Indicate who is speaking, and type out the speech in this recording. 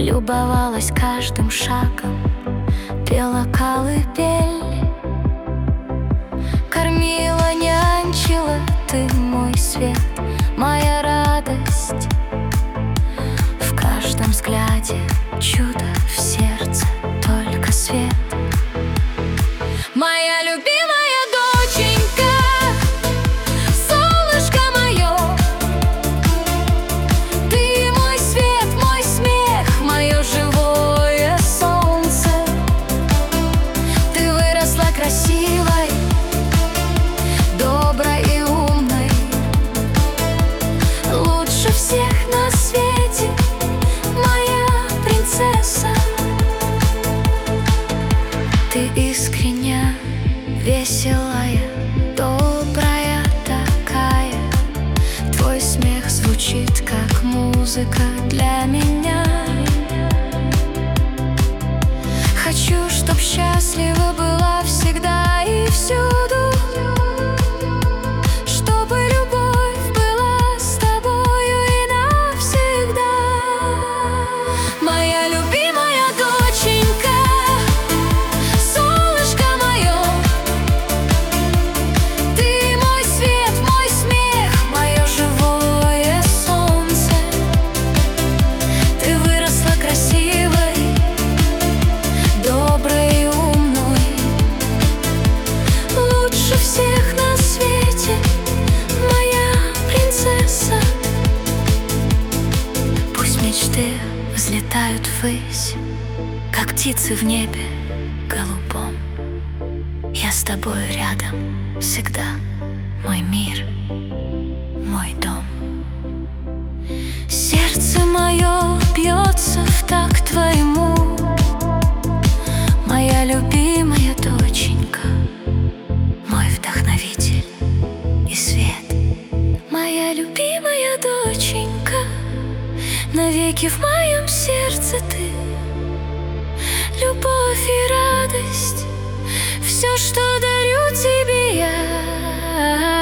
Speaker 1: любовалась каждым шагом, пела колыбель, кормила, нянчила. Ты мой свет, моя радость. В каждом взгляде чудо, в сердце только свет. Моя любимая доченька, солнышко мое, ты мой свет, мой смех, мое живое солнце. Ты выросла красивой, доброй и умной, лучше всех на свете, моя принцесса. Ты искренняя, веселая, добрая такая. Твой смех звучит, как музыка для меня. Хочу, чтоб счастлива была всегда и всюду, чтобы любовь была с тобою и навсегда. Моя любимая доченька, солнышко мое, ты мой свет, мой смех, мое живое солнце. Ты выросла красивой, доброй и умной, лучше всех на свете, моя принцесса. Пусть мечты взлетают ввысь, как птицы в небе голубом. Я с тобой рядом всегда, мой мир, мой дом. Сердце мое бьется в такт твоему, моя любимая доченька, мой вдохновитель и свет. Моя любимая доченька, навеки в моем сердце ты, любовь и радость, все, что дарю тебе я.